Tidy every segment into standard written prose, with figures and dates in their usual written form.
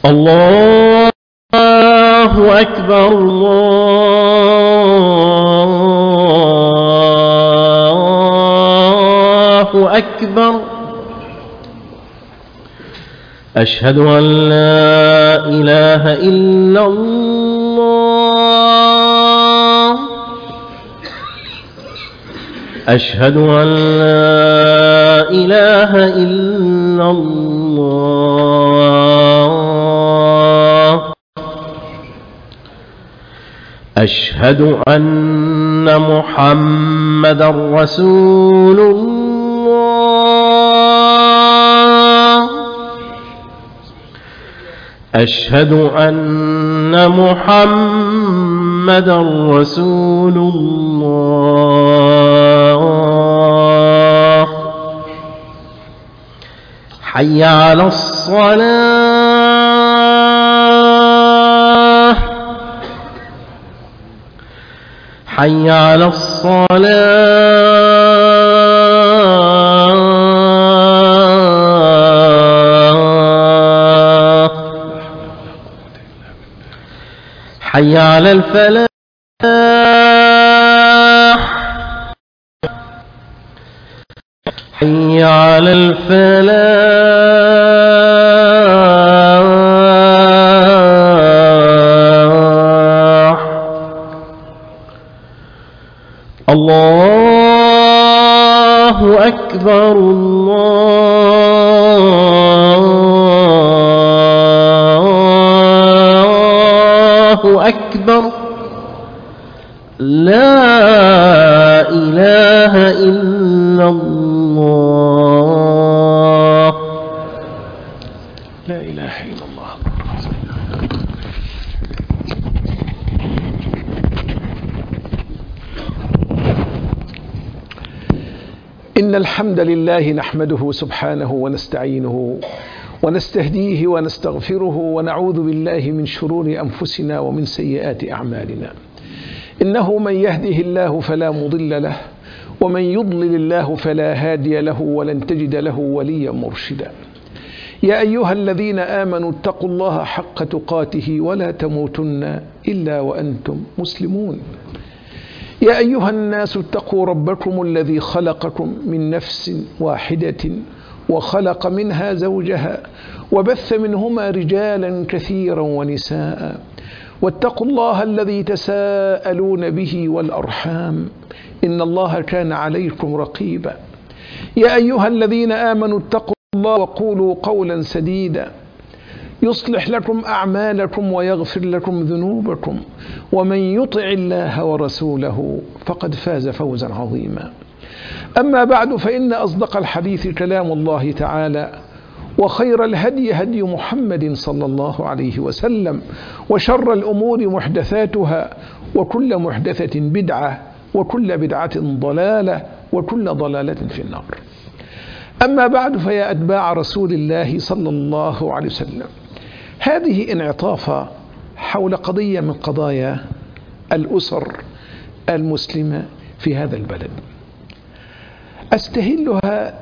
الله أكبر الله أكبر. أشهد أن لا إله إلا الله. أشهد أن لا إله إلا الله. أشهد أن محمدا رسول الله. أشهد أن محمدا رسول الله. حي على الصلاة. حي على الصلاة. حي على الفلاح. حي على الفلاح. الله أكبر الله أكبر. لا إله إلا الله. لا إله إلا الله. إن الحمد لله نحمده سبحانه ونستعينه ونستهديه ونستغفره ونعوذ بالله من شرور أنفسنا ومن سيئات أعمالنا. إنه من يهده الله فلا مضل له ومن يضلل الله فلا هادي له ولن تجد له وليا مرشدا. يا أيها الذين آمنوا اتقوا الله حق تقاته ولا تموتن إلا وأنتم مسلمون. يا أيها الناس اتقوا ربكم الذي خلقكم من نفس واحدة وخلق منها زوجها وبث منهما رجالا كثيرا ونساء واتقوا الله الذي تساءلون به والأرحام إن الله كان عليكم رقيبا. يا أيها الذين آمنوا اتقوا الله وقولوا قولا سديدا يصلح لكم أعمالكم ويغفر لكم ذنوبكم ومن يطع الله ورسوله فقد فاز فوزا عظيما. أما بعد فإن أصدق الحديث كلام الله تعالى وخير الهدي هدي محمد صلى الله عليه وسلم وشر الأمور محدثاتها وكل محدثة بدعة وكل بدعة ضلالة وكل ضلالة في النار. أما بعد فيا أتباع رسول الله صلى الله عليه وسلم، هذه انعطافة حول قضية من قضايا الأسر المسلمة في هذا البلد، أستهلها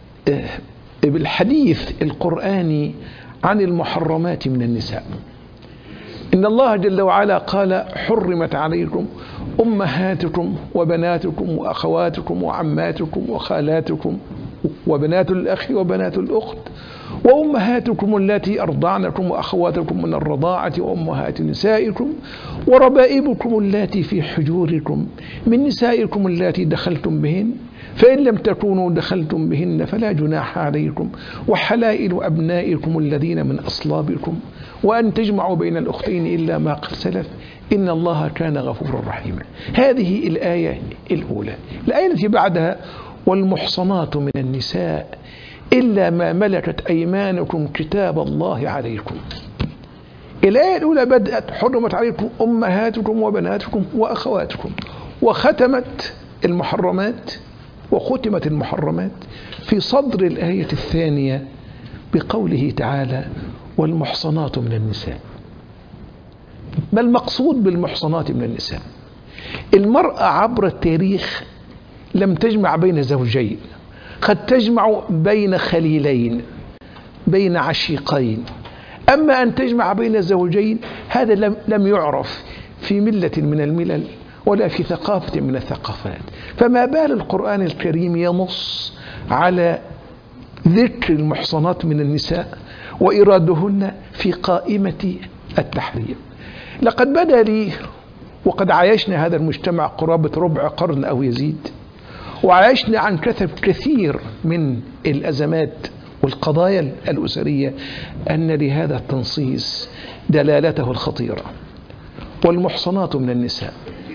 بالحديث القرآني عن المحرمات من النساء. إن الله جل وعلا قال: حرمت عليكم أمهاتكم وبناتكم وأخواتكم وعماتكم وخالاتكم وبنات الأخ وبنات الأخت وأمهاتكم التي أرضعنكم وأخواتكم من الرضاعة وأمهات نسائكم وربائبكم التي في حجوركم من نسائكم التي دخلتم بهن فإن لم تكونوا دخلتم بهن فلا جناح عليكم وحلائل أبنائكم الذين من أصلابكم وأن تجمعوا بين الأختين إلا ما قد سلف إن الله كان غفورا رحيما. هذه الآية الأولى. الآية التي بعدها: والمحصنات من النساء إلا ما ملكت أيمانكم كتاب الله عليكم. الآية الأولى بدأت: حرمت عليكم أمهاتكم وبناتكم وأخواتكم، وختمت المحرمات وختمت المحرمات في صدر الآية الثانية بقوله تعالى: والمحصنات من النساء. ما المقصود بالمحصنات من النساء؟ المرأة عبر التاريخ لم تجمع بين زوجين، قد تجمع بين خليلين، بين عشيقين، أما أن تجمع بين زوجين هذا لم يعرف في ملة من الملل ولا في ثقافة من الثقافات. فما بال القرآن الكريم ينص على ذكر المحصنات من النساء وإرادهن في قائمة التحريم. لقد بدا لي وقد عايشنا هذا المجتمع قرابة ربع قرن أو يزيد، وعايشنا عن كثير من الأزمات والقضايا الأسرية، أن لهذا التنصيص دلالته الخطيرة. والمحصنات من النساء،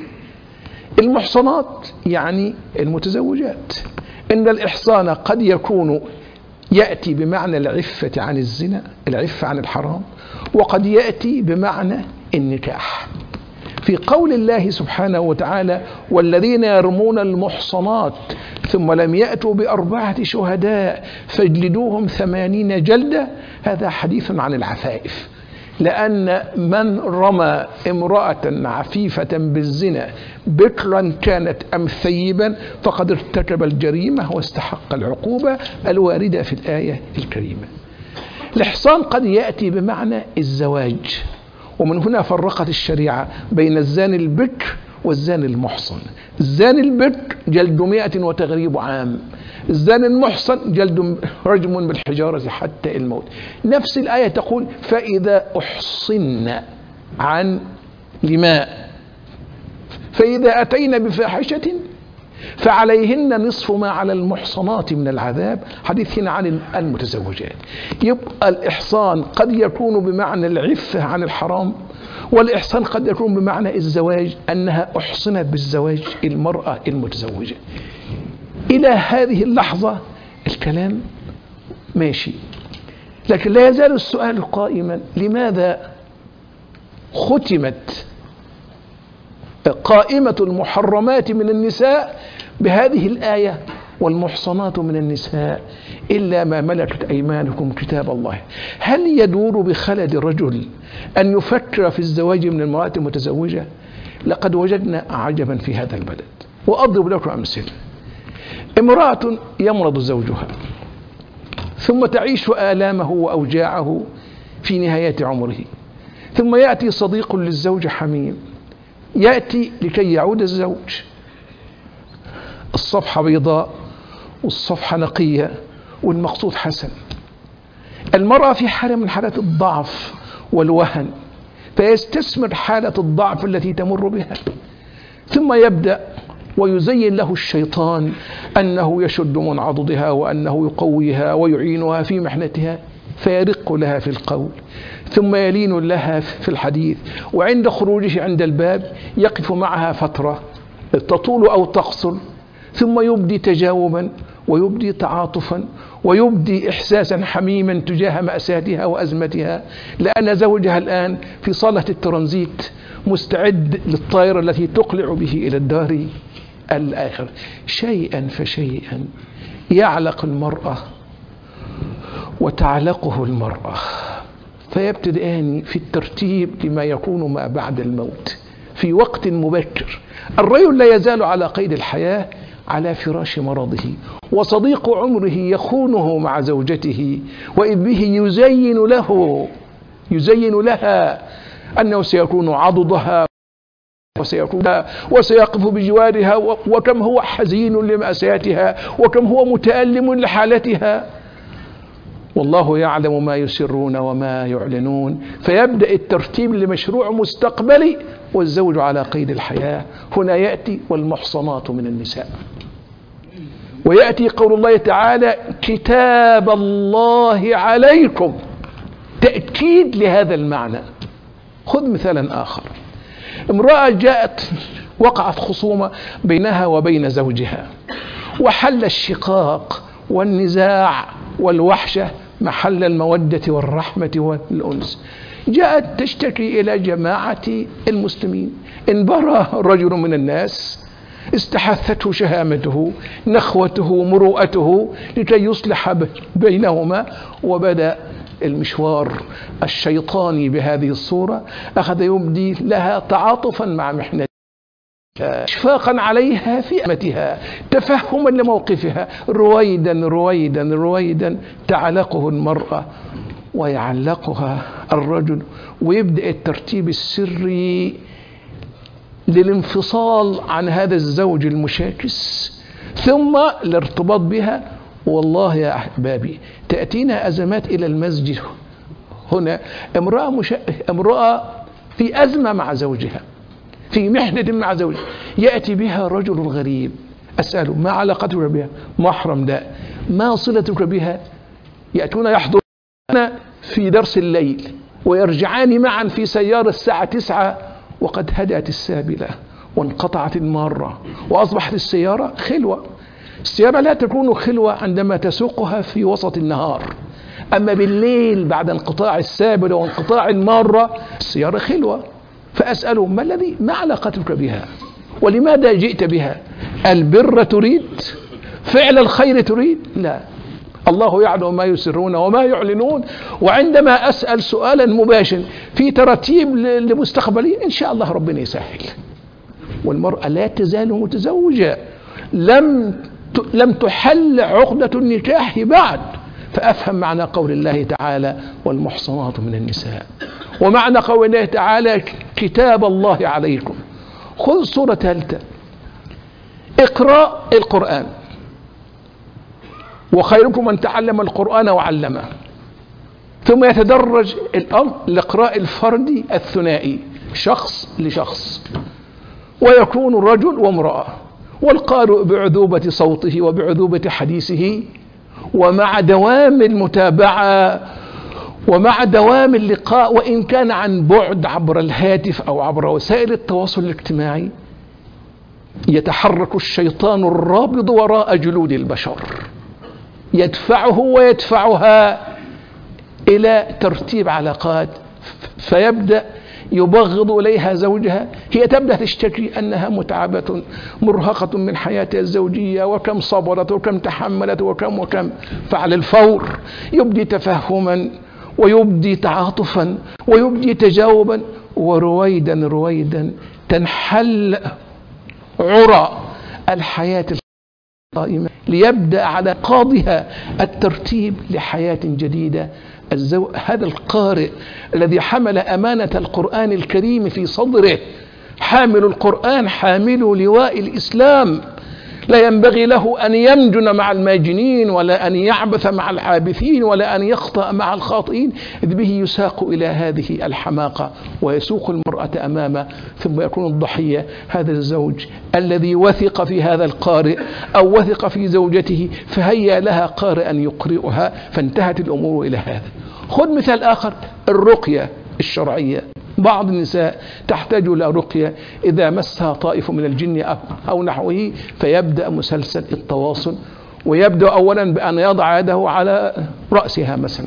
المحصنات يعني المتزوجات. إن الإحصان قد يكون يأتي بمعنى العفة عن الزنا، العفة عن الحرام، وقد يأتي بمعنى النكاح. في قول الله سبحانه وتعالى: والذين يرمون المحصنات ثم لم يأتوا ب4 شهداء فاجلدوهم 80 جلدة، هذا حديث عن العفائف، لأن من رمى امرأة عفيفة بالزنا بكرا كانت أم ثيبا فقد ارتكب الجريمة واستحق العقوبة الواردة في الآية الكريمة. الإحصان قد يأتي بمعنى الزواج، ومن هنا فرقت الشريعة بين الزاني البكر والزاني المحصن. الزاني البكر جلد 100 وتغريب عام، الزاني المحصن جلد رجم بالحجارة حتى الموت. نفس الآية تقول: فإذا أحصن عن لماء فإذا أتين بفاحشة فعليهن نصف ما على المحصنات من العذاب، حديث هنا عن المتزوجات. يبقى الإحصان قد يكون بمعنى العفة عن الحرام، والإحصان قد يكون بمعنى الزواج، أنها أحصنت بالزواج المرأة المتزوجة. إلى هذه اللحظة الكلام ماشي، لكن لا يزال السؤال قائما: لماذا ختمت قائمة المحرمات من النساء بهذه الآية: والمحصنات من النساء إلا ما ملكت أيمانكم كتاب الله؟ هل يدور بخلد الرجل أن يفكر في الزواج من المرأة المتزوجة؟ لقد وجدنا عجبا في هذا البلد، وأضرب لكم أمثلة. امرأة يمرض زوجها ثم تعيش آلامه وأوجاعه في نهاية عمره، ثم يأتي صديق للزوج حميم يأتي لكي يعود الزوج، الصفحة بيضاء والصفحة نقية والمقصود حسن. المرأة في حالة من حالات الضعف والوهن، فيستثمر حالة الضعف التي تمر بها، ثم يبدأ ويزين له الشيطان أنه يشد من عضدها وأنه يقويها ويعينها في محنتها، فيرق لها في القول، ثم يلين لها في الحديث، وعند خروجه عند الباب يقف معها فترة تطول أو تقصر، ثم يبدي تجاوبا ويبدي تعاطفا ويبدي إحساسا حميما تجاه مأساتها وأزمتها، لأن زوجها الآن في صالة الترانزيت مستعد للطائرة التي تقلع به إلى الدار الآخر. شيئا فشيئا يعلق المرأة وتعلقه المرأة، فيبتدئان في الترتيب لما يكون ما بعد الموت في وقت مبكر. الرجل لا يزال على قيد الحياة على فراش مرضه، وصديق عمره يخونه مع زوجته، وإذ به يزين لها أنه سيكون عضدها وسيقف بجوارها، وكم هو حزين لمأساتها وكم هو متألم لحالتها، والله يعلم ما يسرون وما يعلنون. فيبدأ الترتيب لمشروع مستقبلي والزوج على قيد الحياة. هنا يأتي والمحصنات من النساء، ويأتي قول الله تعالى: كتاب الله عليكم، تأكيد لهذا المعنى. خذ مثالا آخر: امرأة جاءت وقعت خصومة بينها وبين زوجها، وحل الشقاق والنزاع والوحشة محل المودة والرحمة والأنس. جاءت تشتكي إلى جماعة المسلمين، انبرى رجل من الناس، استحثته شهامته، نخوته، مروءته لكي يصلح بينهما، وبدأ المشوار الشيطاني بهذه الصورة. أخذ يبدي لها تعاطفا مع محنتها، إشفاقا عليها في أمتها، تفهما لموقفها، رويدا رويدا رويدا تعلقه المرأة ويعلقها الرجل، ويبدأ الترتيب السري للانفصال عن هذا الزوج المشاكس ثم الارتباط بها. والله يا أحبابي تأتينا أزمات إلى المسجد هنا، امرأة في أزمة مع زوجها، في محنة مع زوجها، يأتي بها رجل غريب، أسأله ما علاقتك بها؟ محرم. لا. ما صلتك بها؟ يأتون يحضرون في درس الليل ويرجعان معا في سيارة الساعة 9 وقد هدأت السابلة وانقطعت المارة وأصبحت السيارة خلوة. السيارة لا تكون خلوة عندما تسوقها في وسط النهار، أما بالليل بعد انقطاع السابلة وانقطاع المارة السيارة خلوة. فأسأله ما علاقتك بها؟ ولماذا جئت بها؟ البر تريد؟ فعل الخير تريد؟ لا، الله يعلم ما يسرون وما يعلنون. وعندما أسأل سؤالا مباشر في ترتيب لمستقبلي إن شاء الله ربنا يسهل. والمرأة لا تزال متزوجة، لم تحل عقدة النكاح بعد. فأفهم معنى قول الله تعالى والمحصنات من النساء، ومعنى قول الله تعالى كتاب الله عليكم. خذ صورة ثالثة، اقرأ القرآن، وخيركم من تعلم القرآن وعلمه. ثم يتدرج الأمر لإقراء الفردي الثنائي، شخص لشخص، ويكون رجل وامرأة، والقارئ بعذوبة صوته وبعذوبة حديثه ومع دوام المتابعة ومع دوام اللقاء، وإن كان عن بعد عبر الهاتف أو عبر وسائل التواصل الاجتماعي، يتحرك الشيطان الرابض وراء جلود البشر، يدفعه ويدفعها إلى ترتيب علاقات، فيبدأ يبغض إليها زوجها. هي تبدأ تشتكي أنها متعبة مرهقة من حياتها الزوجية، وكم صبرت وكم تحملت وكم. فعلى الفور يبدي تفهما ويبدي تعاطفا ويبدي تجاوبا، ورويدا تنحل عرى الحياة القائمة ليبدأ على قاضها الترتيب لحياة جديدة. هذا القارئ الذي حمل أمانة القرآن الكريم في صدره، حامل القرآن، حامل لواء الإسلام، لا ينبغي له أن يمجن مع الماجنين ولا أن يعبث مع العابثين ولا أن يخطأ مع الخاطئين، إذ به يساق إلى هذه الحماقة ويسوق المرأة أمامه، ثم يكون الضحية هذا الزوج الذي وثق في هذا القارئ أو وثق في زوجته فهيا لها قارئا يقرئها، فانتهت الأمور إلى هذا. خذ مثال آخر، الرقية الشرعية. بعض النساء تحتاج إلى رقية إذا مسها طائف من الجن أو نحوه، فيبدأ مسلسل التواصل، ويبدأ أولا بأن يضع يده على رأسها مثلا.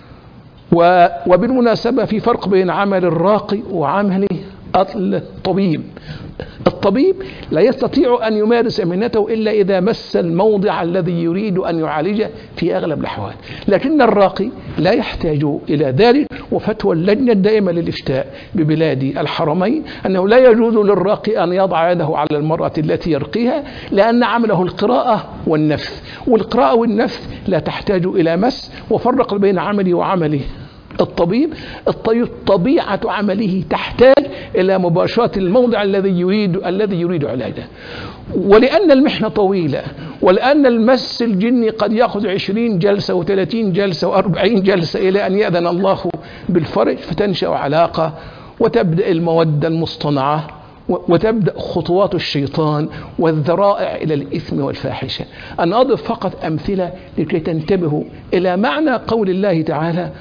وبالمناسبة في فرق بين عمل الراقي وعمل الطبيب. الطبيب لا يستطيع أن يمارس مهنته إلا إذا مس الموضع الذي يريد أن يعالجه في أغلب الأحوال، لكن الراقي لا يحتاج إلى ذلك. وفتوى اللجنة الدائمة للإفتاء ببلاد الحرمين أنه لا يجوز للراقي أن يضع يده على المرأة التي يرقيها، لأن عمله القراءة والنفث، والقراءة والنفث لا تحتاج إلى مس. وفرق بين عملي وعمله الطبيب. طبيعة عمله تحتاج إلى مباشرة الموضع الذي يريد علاجه. ولأن المحنة طويلة، ولأن المس الجني قد يأخذ 20 جلسة و30 جلسة و40 جلسة إلى أن يأذن الله بالفرج، فتنشأ علاقة وتبدأ المودة المصطنعة وتبدأ خطوات الشيطان والذرائع إلى الإثم والفاحشة. أنا أضف فقط أمثلة لكي تنتبهوا إلى معنى قول الله تعالى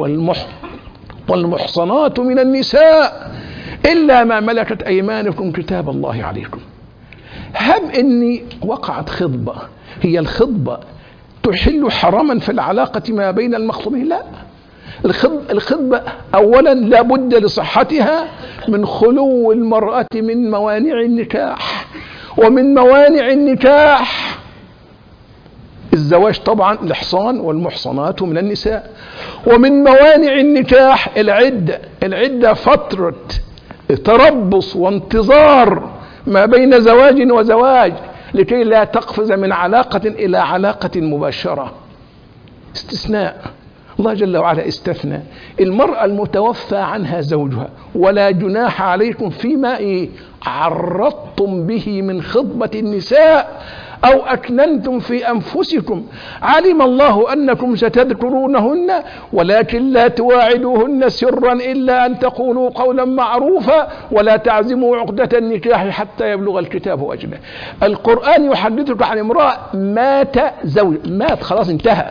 والمحصنات من النساء إلا ما ملكت أيمانكم كتاب الله عليكم. هب إني وقعت خطبة، هي الخطبة تحل حراما في العلاقة ما بين المخطوبين؟ لا، الخطبة أولا لا بد لصحتها من خلو المرأة من موانع النكاح، ومن موانع النكاح الزواج طبعا، الإحصان والمحصنات من النساء. ومن موانع النكاح العدة فترة تربص وانتظار ما بين زواج وزواج لكي لا تقفز من علاقة إلى علاقة مباشرة. استثناء الله جل وعلا استثنى المرأة المتوفى عنها زوجها: ولا جناح عليكم فيما عرضتم به من خطبة النساء أو أكننتم في أنفسكم علم الله أنكم ستذكرونهن ولكن لا تواعدوهن سرا إلا أن تقولوا قولا معروفا ولا تعزموا عقدة النكاح حتى يبلغ الكتاب أجله. القرآن يحدثك عن امرأة مات زوج، مات خلاص انتهى،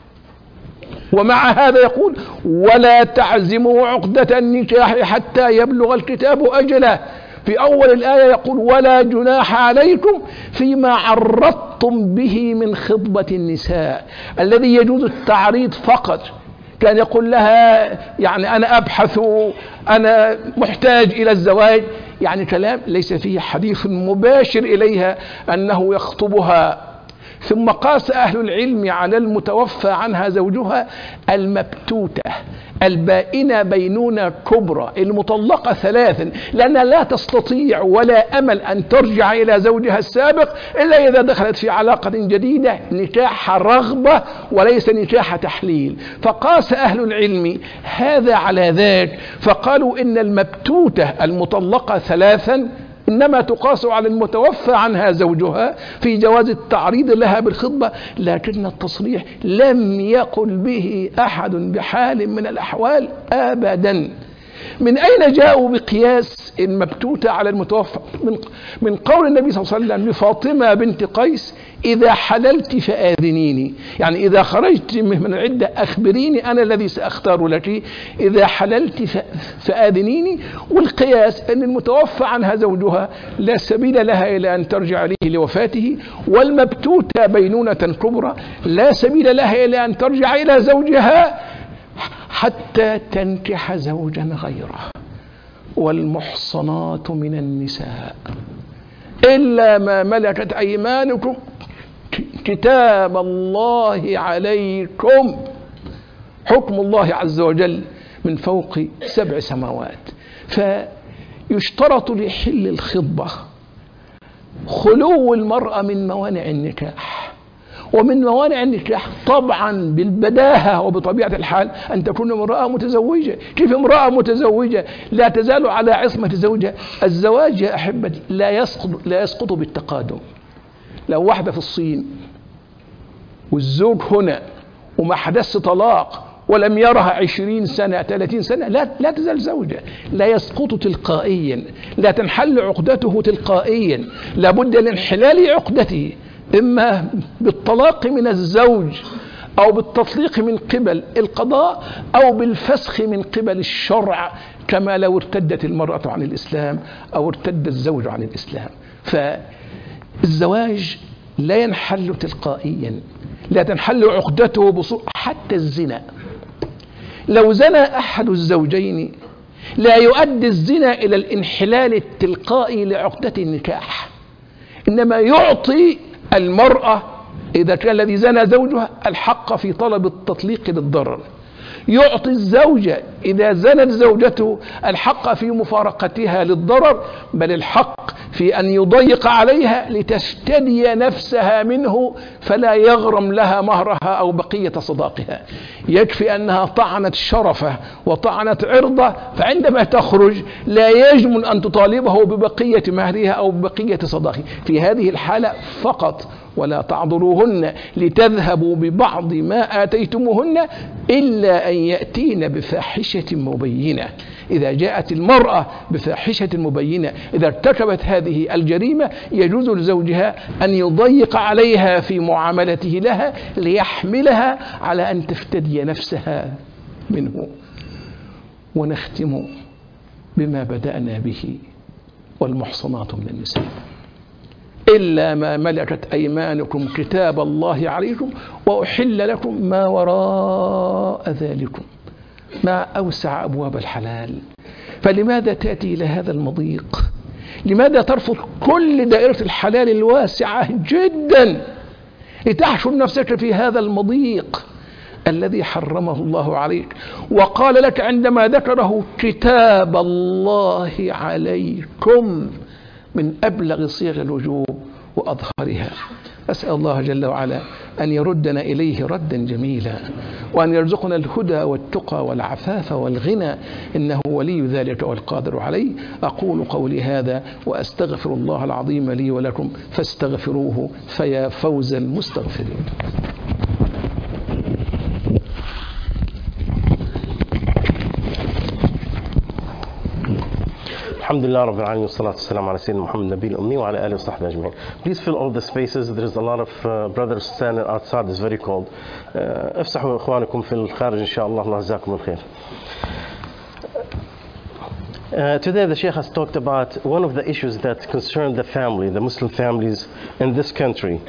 ومع هذا يقول: ولا تعزموا عقدة النكاح حتى يبلغ الكتاب أجله. في أول الآية يقول: ولا جناح عليكم فيما عرضتم به من خطبة النساء، الذي يجوز التعريض فقط. كان يقول لها يعني أنا أبحث، أنا محتاج إلى الزواج، يعني كلام ليس فيه حديث مباشر إليها أنه يخطبها. ثم قاس أهل العلم على المتوفى عنها زوجها المبتوتة البائنة بينونة كبرى المطلقة ثلاثا، لأنها لا تستطيع ولا أمل أن ترجع إلى زوجها السابق إلا إذا دخلت في علاقة جديدة نكاح رغبة وليس نكاح تحليل. فقاس أهل العلم هذا على ذاك، فقالوا إن المبتوتة المطلقة ثلاثا إنما تقاس على المتوفى عنها زوجها في جواز التعريض لها بالخطبة، لكن التصريح لم يقل به أحد بحال من الأحوال أبدا. من أين جاءوا بقياس المبتوتة على المتوفى؟ من قول النبي صلى الله عليه وسلم لفاطمة بنت قيس: إذا حللت فآذنيني، يعني إذا خرجت من العدة أخبريني أنا الذي سأختار لك، إذا حللت فآذنيني. والقياس أن المتوفى عنها زوجها لا سبيل لها إلى أن ترجع إليه لوفاته، والمبتوتة بينونة كبرى لا سبيل لها إلى أن ترجع إلى زوجها حتى تنكح زوجا غيره. والمحصنات من النساء إلا ما ملكت أيمانكم كتاب الله عليكم، حكم الله عز وجل من فوق 7 سماوات. فيشترط لحل الخطبة خلو المرأة من موانع النكاح، ومن موانع النكاح طبعا بالبداهة وبطبيعة الحال أن تكون امرأة متزوجة. كيف امرأة متزوجة لا تزال على عصمة زوجها؟ الزواج يا أحبتي لا يسقط بالتقادم. لو واحدة في الصين والزوج هنا وما حدث طلاق ولم يرها 20 سنة 30 سنة لا تزال زوجة، لا يسقط تلقائيا، لا تنحل عقدته تلقائيا، لابد من انحلال عقدته إما بالطلاق من الزوج أو بالتطليق من قبل القضاء أو بالفسخ من قبل الشرع، كما لو ارتدت المرأة عن الإسلام أو ارتد الزوج عن الإسلام. فالزواج لا ينحل تلقائيا، لا تنحل عقدته بصورة. حتى الزنا لو زنى أحد الزوجين لا يؤدي الزنا إلى الانحلال التلقائي لعقدة النكاح، إنما يعطي المرأة إذا كان الذي زنى زوجها الحق في طلب التطليق للضرر، يعطي الزوجة إذا زنت زوجته الحق في مفارقتها للضرر، بل الحق في أن يضيق عليها لتفتدي نفسها منه فلا يغرم لها مهرها أو بقية صداقها. يكفي أنها طعنت شرفه وطعنت عرضه، فعندما تخرج لا يجمل أن تطالبه ببقية مهرها أو ببقية صداقه. في هذه الحالة فقط: ولا تعضلوهن لتذهبوا ببعض ما آتيتموهن إلا أن يأتين بفاحشة مبينة. إذا جاءت المرأة بفاحشة مبينة، إذا ارتكبت هذه الجريمة، يجوز لزوجها أن يضيق عليها في معاملته لها ليحملها على أن تفتدي نفسها منه. ونختم بما بدأنا به: والمحصنات من النساء إلا ما ملكت أيمانكم كتاب الله عليكم وأحل لكم ما وراء ذلكم. ما أوسع أبواب الحلال، فلماذا تأتي إلى هذا المضيق؟ لماذا ترفض كل دائرة الحلال الواسعة جدا لتحشر نفسك في هذا المضيق الذي حرمه الله عليك؟ وقال لك عندما ذكره: كتاب الله عليكم، من أبلغ صيغ الوجوب وأظهرها. أسأل الله جل وعلا أن يردنا إليه ردا جميلا، وأن يرزقنا الهدى والتقى والعفاف والغنى، إنه ولي ذلك والقادر عليه. أقول قولي هذا وأستغفر الله العظيم لي ولكم فاستغفروه فيا فوز المستغفرين. Alhamdulillah Rabbil Alameen, wassalatu wassalamu ala Sayyidina Muhammad Nabil Ummi wa ala alihi wa sahbihi ajma'in. Please fill all the spaces. There is a lot of brothers standing outside. It's very cold. افسحوا إخوانكم في الخارج إن شاء الله. الله يجزاكم الخير. Today the Sheikh has talked about one of the issues that concern the family, the Muslim families in this country.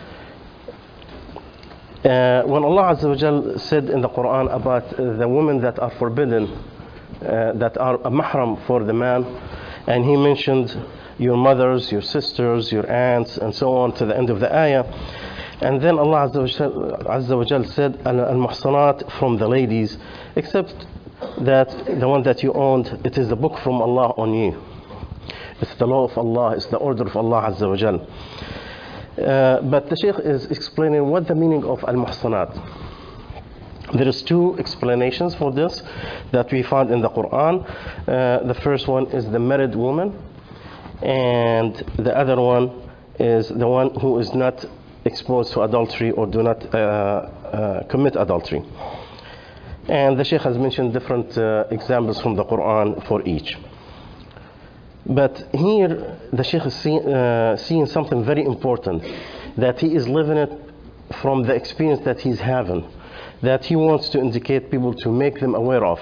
When Allah Azza wa Jal said in the Quran about the women that are forbidden, that are a mahram for the man, and he mentioned your mothers, your sisters, your aunts, and so on to the end of the ayah. And then Allah Azza wa Jal said, al-muhsanat, from the ladies, except that the one that you owned, it is the book from Allah on you. It's the law of Allah, it's the order of Allah Azza wa Jal. But the Shaykh is explaining what the meaning of al-muhsanat. There is two explanations for this that we find in the Quran. The first one is the married woman, and the other one is the one who is not exposed to adultery or do not commit adultery. And the Shaykh has mentioned different examples from the Quran for each. But here the Shaykh is seeing something very important, that he is living it from the experience that he's having, that he wants to indicate people to make them aware of.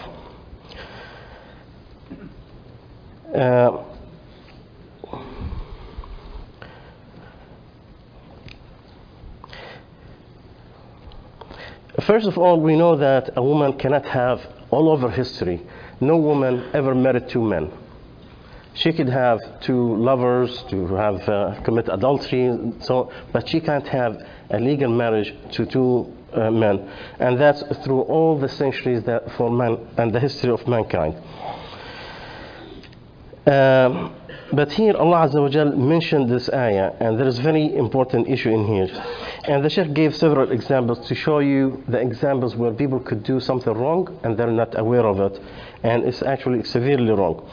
First of all, we know that a woman cannot have, all over history, no woman ever married two men. She could have two lovers, to have commit adultery, so, but she can't have a legal marriage to two men, and that's through all the centuries that for man and the history of mankind. But here Allah Azza wa Jal mentioned this ayah, and there is a very important issue in here. And the Shaykh gave several examples to show you the examples where people could do something wrong and they're not aware of it, and it's actually severely wrong.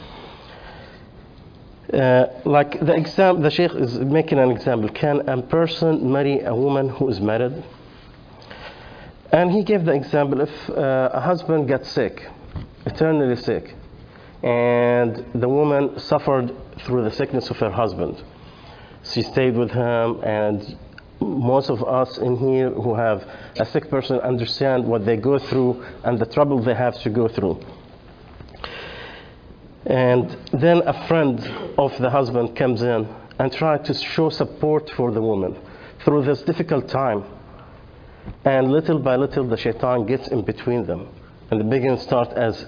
Like the Shaykh is making an example. Can a person marry a woman who is married? And he gave the example, if a husband gets sick, eternally sick, and the woman suffered through the sickness of her husband. She stayed with him, and most of us in here who have a sick person understand what they go through and the trouble they have to go through. And then a friend of the husband comes in and tries to show support for the woman through this difficult time. And little by little the shaitan gets in between them, and the beginning start as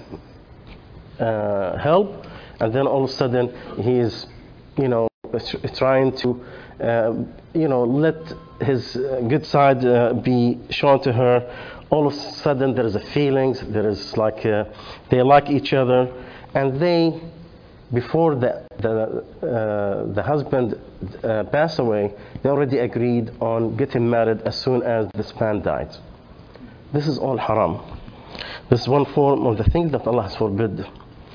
help, and then all of a sudden he is, trying to, let his good side be shown to her. All of a sudden there is a feelings, there is like they like each other, and they, before the husband passed away, they already agreed on getting married as soon as this man died. This is all haram. This is one form of the things that Allah has forbidden.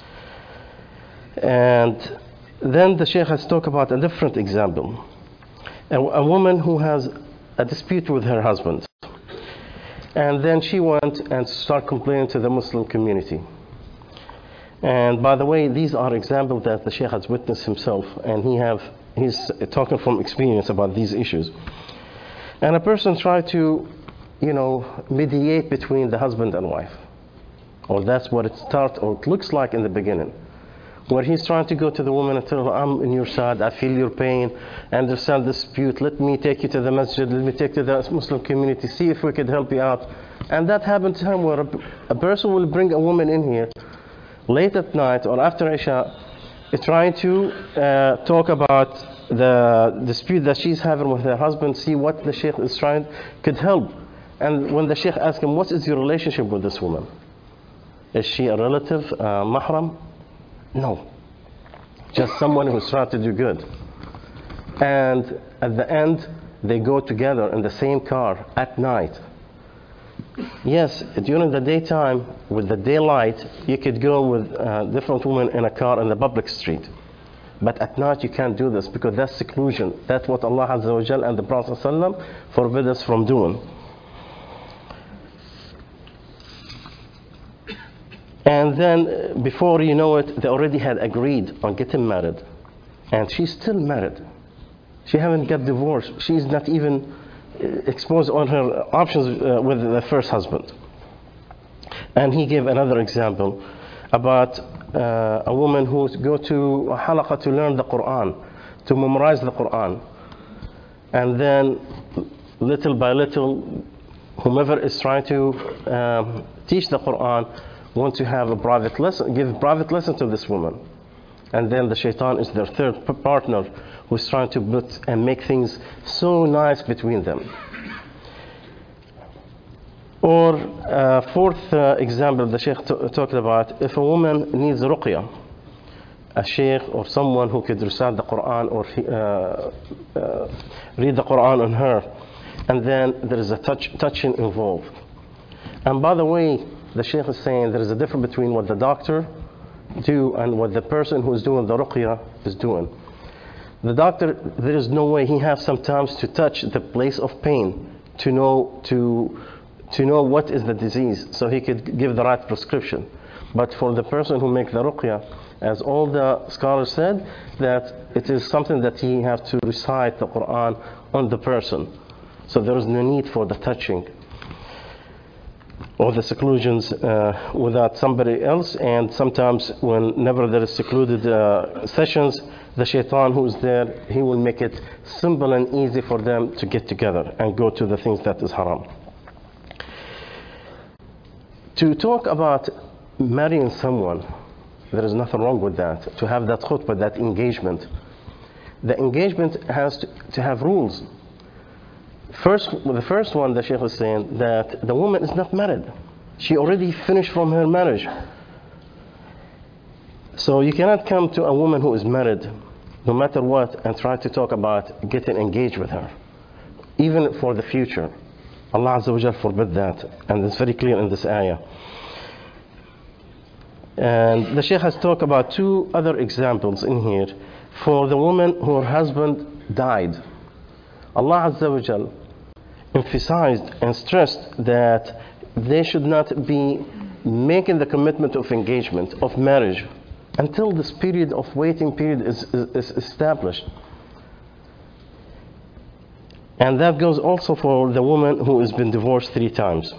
And then the Shaykh has talked about a different example. A woman who has a dispute with her husband, and then she went and started complaining to the Muslim community. And by the way, these are examples that the Shaykh has witnessed himself, and he's talking from experience about these issues. And a person tried to, mediate between the husband and wife. Or that's what it starts, or it looks like in the beginning. Where he's trying to go to the woman and tell her, I'm in your side, I feel your pain, I understand the dispute, let me take you to the masjid, let me take you to the Muslim community, see if we could help you out. And that happened to him, where a person will bring a woman in here late at night or after Isha, trying to talk about the dispute that she's having with her husband, see what the Shaykh is trying could help. And when the Shaykh asked him, what is your relationship with this woman? Is she a relative, mahram? No. Just someone who's trying to do good. And at the end, they go together in the same car at night. Yes, during the daytime, with the daylight, you could go with different women in a car in the public street. But at night you can't do this because that's seclusion. That's what Allah Azza wa Jal and the Prophet ﷺ forbid us from doing. And then before you know it, they already had agreed on getting married. And she's still married. She haven't got divorced. She's not even exposed on her options with the first husband. And he gave another example about a woman who go to a halaqah to learn the Quran, to memorize the Quran. And then little by little, whomever is trying to teach the Quran want to have a private lesson, give a private lesson to this woman. And then the shaitan is their third partner who's trying to put and make things so nice between them. Or fourth example the Shaykh talked about, if a woman needs ruqya, a Shaykh or someone who could recite the Quran or read the Quran on her, and then there is a touching involved. And by the way, the Shaykh is saying there is a difference between what the doctor do and what the person who is doing the ruqya is doing. The doctor, there is no way he has sometimes to touch the place of pain to know what is the disease, so he could give the right prescription. But for the person who makes the ruqya, as all the scholars said, that it is something that he have to recite the Quran on the person. So there is no need for the touching or the seclusions without somebody else. And sometimes whenever there is secluded sessions, the shaitan who is there, he will make it simple and easy for them to get together and go to the things that is haram. To talk about marrying someone, there is nothing wrong with that. To have that khutbah, that engagement. The engagement has to have rules. The first one, the Shaykh was saying that the woman is not married. She already finished from her marriage. So you cannot come to a woman who is married, no matter what, and try to talk about getting engaged with her, even for the future. Allah Azza wa Jal forbid that, and it's very clear in this ayah. And the Shaykh has talked about two other examples in here. For the woman whose husband died, Allah Azza wa Jal emphasized and stressed that they should not be making the commitment of engagement, of marriage, until this period of waiting period is established. And that goes also for the woman who has been divorced 3 times.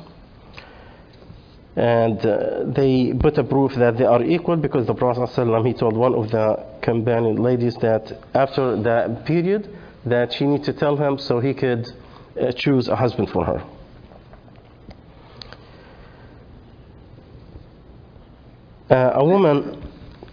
And they put a proof that they are equal because the Prophet ﷺ, he told one of the companion ladies that after the period that she needs to tell him so he could choose a husband for her. A woman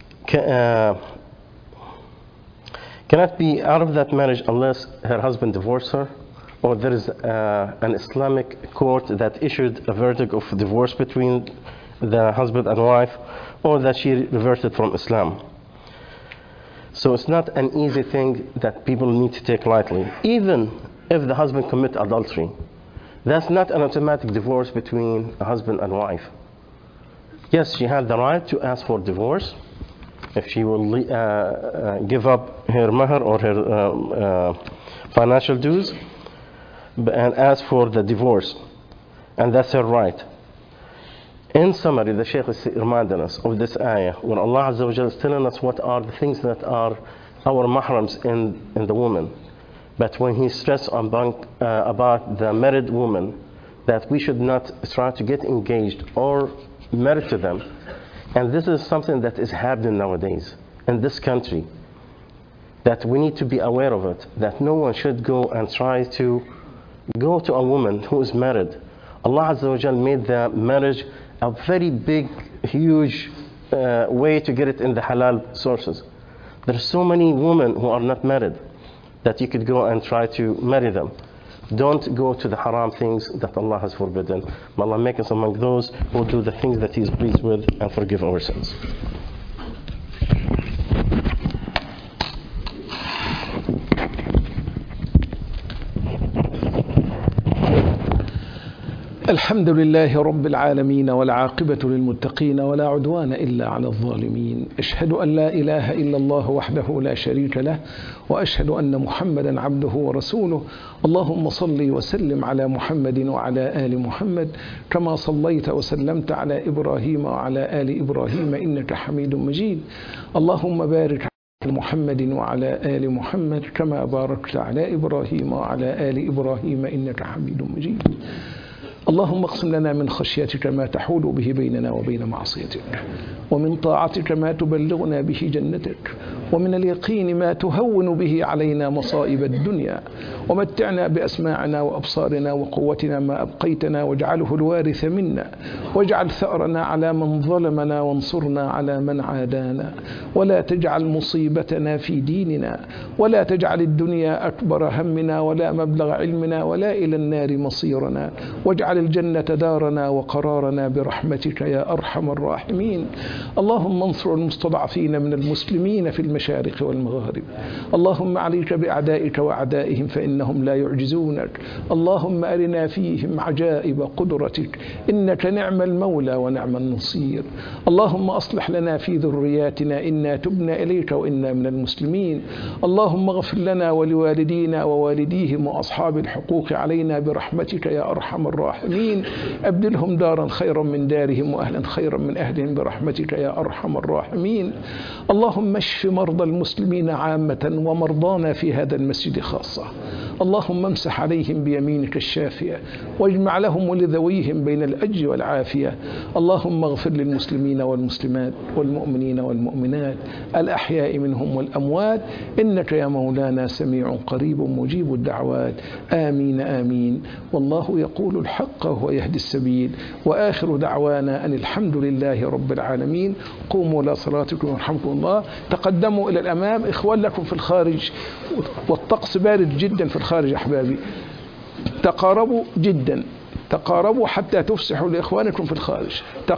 cannot be out of that marriage unless her husband divorced her, or there is an Islamic court that issued a verdict of divorce between the husband and wife, or that she reverted from Islam. So it's not an easy thing that people need to take lightly. Even if the husband commits adultery, that's not an automatic divorce between a husband and wife. Yes, she had the right to ask for divorce if she will give up her mahar or her financial dues and ask for the divorce, and that's her right. In summary, the Shaykh is reminding us of this ayah when Allah Azza wa Jalla is telling us what are the things that are our mahrams in the woman. But when he stressed about the married woman, that we should not try to get engaged or married to them. And this is something that is happening nowadays in this country, that we need to be aware of it, that no one should go and try to go to a woman who is married. Allah Azza wa Jal made the marriage a very big, huge way to get it in the halal sources. There are so many women who are not married that you could go and try to marry them. Don't go to the haram things that Allah has forbidden. May Allah make us among those who do the things that He is pleased with and forgive our sins. الحمد لله رب العالمين، والعاقبة للمتقين، ولا عدوان إلا على الظالمين. أشهد أن لا إله إلا الله وحده لا شريك له، وأشهد أن محمدا عبده ورسوله. اللهم صل وسلم على محمد وعلى آل محمد كما صليت وسلمت على إبراهيم وعلى آل إبراهيم إنك حميد مجيد. اللهم بارك على محمد وعلى آل محمد كما باركت على إبراهيم وعلى آل إبراهيم إنك حميد مجيد. اللهم اقسم لنا من خشيتك ما تحول به بيننا وبين معصيتك، ومن طاعتك ما تبلغنا به جنتك، ومن اليقين ما تهون به علينا مصائب الدنيا، ومتعنا بأسماعنا وأبصارنا وقوتنا ما أبقيتنا، واجعله الوارث منا، واجعل ثأرنا على من ظلمنا، وانصرنا على من عادانا، ولا تجعل مصيبتنا في ديننا، ولا تجعل الدنيا أكبر همنا ولا مبلغ علمنا ولا إلى النار مصيرنا، واجعل الجنة دارنا وقرارنا برحمتك يا أرحم الراحمين. اللهم انصر المستضعفين من المسلمين في المشارق والمغارب. اللهم عليك بأعدائك وأعدائهم فإنهم لا يعجزونك. اللهم أرنا فيهم عجائب قدرتك، إنك نعم المولى ونعم النصير. اللهم أصلح لنا في ذرياتنا، إنا تبنا إليك وإنا من المسلمين. اللهم اغفر لنا ولوالدينا ووالديهم وأصحاب الحقوق علينا برحمتك يا أرحم الراحمين. أبدلهم دارا خيرا من دارهم وأهلا خيرا من أهلهم برحمتك يا أرحم الراحمين. اللهم اشف مرضى المسلمين عامة ومرضانا في هذا المسجد خاصة. اللهم امسح عليهم بيمينك الشافية، واجمع لهم ولذويهم بين الأجر والعافية. اللهم اغفر للمسلمين والمسلمات والمؤمنين والمؤمنات الأحياء منهم والأموات، إنك يا مولانا سميع قريب مجيب الدعوات. آمين آمين. والله يقول الحق وهو يهدي السبيل، وآخر دعوانا أن الحمد لله رب العالمين. قوموا إلى صلاتكم ورحمكم الله. تقدموا إلى الأمام، إخوان لكم في الخارج والطقس بارد جدا في الخارج أحبابي. تقاربوا جدا، تقاربوا حتى تفسحوا لإخوانكم في الخارج.